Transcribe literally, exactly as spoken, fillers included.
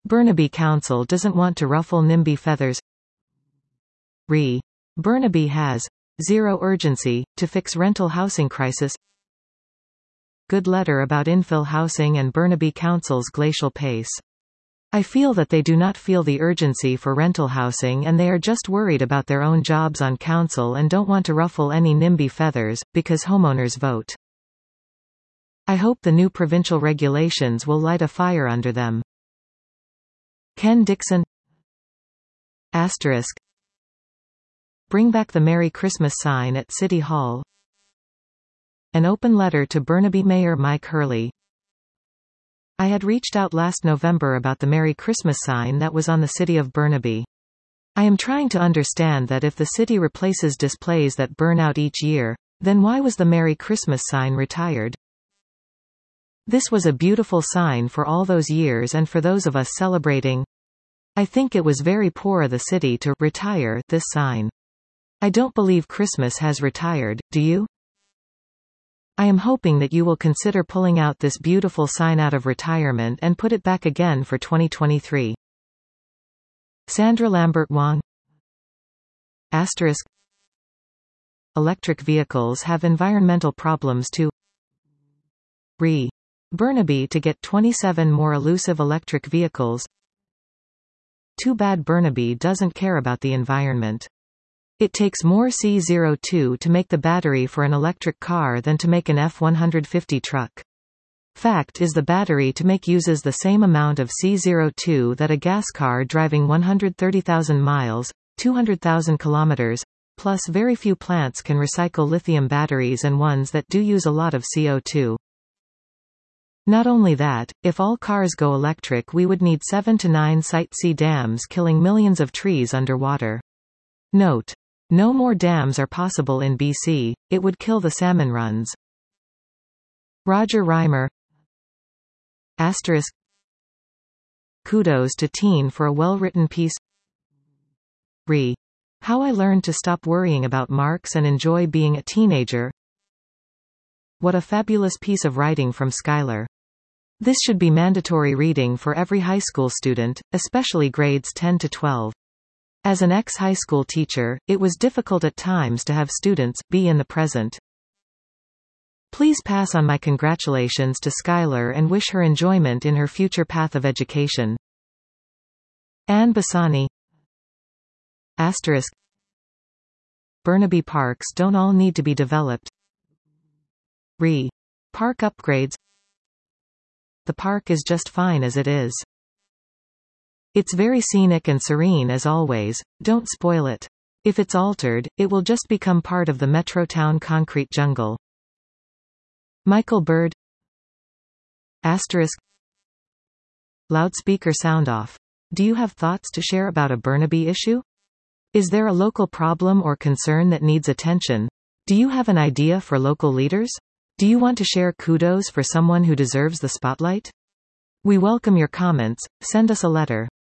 Burnaby Council doesn't want to ruffle NIMBY feathers. Re. Burnaby has zero urgency to fix rental housing crisis. Good letter about infill housing and Burnaby Council's glacial pace. I feel that they do not feel the urgency for rental housing and they are just worried about their own jobs on council and don't want to ruffle any NIMBY feathers, because homeowners vote. I hope the new provincial regulations will light a fire under them. Ken Dixon. Asterisk. Bring back the Merry Christmas sign at City Hall. An open letter to Burnaby Mayor Mike Hurley. I had reached out last November about the Merry Christmas sign that was on the city of Burnaby. I am trying to understand that if the city replaces displays that burn out each year, then why was the Merry Christmas sign retired? This was a beautiful sign for all those years and for those of us celebrating. I think it was very poor of the city to retire this sign. I don't believe Christmas has retired, do you? I am hoping that you will consider pulling out this beautiful sign out of retirement and put it back again for twenty twenty-three. Sandra Lambert Wong. Asterisk. Electric vehicles have environmental problems too. Re. Burnaby to get twenty-seven more elusive electric vehicles. Too bad Burnaby doesn't care about the environment. It takes more C zero two to make the battery for an electric car than to make an F one fifty truck. Fact is, the battery to make uses the same amount of C zero two that a gas car driving one hundred thirty thousand miles, two hundred thousand kilometers, plus very few plants can recycle lithium batteries and ones that do use a lot of C O two. Not only that, if all cars go electric we would need seven to nine Site C dams killing millions of trees underwater. Note. No more dams are possible in B C, it would kill the salmon runs. Roger Reimer. Asterisk. Kudos to Teen for a well-written piece. Re. How I learned to stop worrying about marks and enjoy being a teenager. What a fabulous piece of writing from Skylar. This should be mandatory reading for every high school student, especially grades ten to twelve. As an ex-high school teacher, it was difficult at times to have students be in the present. Please pass on my congratulations to Skylar and wish her enjoyment in her future path of education. Anne Bassani. Asterisk. Burnaby parks don't all need to be developed. Re. Park upgrades. The park is just fine as it is. It's very scenic and serene as always, don't spoil it. If it's altered, it will just become part of the Metrotown concrete jungle. Michael Bird. Asterisk. Loudspeaker sound off. Do you have thoughts to share about a Burnaby issue? Is there a local problem or concern that needs attention? Do you have an idea for local leaders? Do you want to share kudos for someone who deserves the spotlight? We welcome your comments, send us a letter.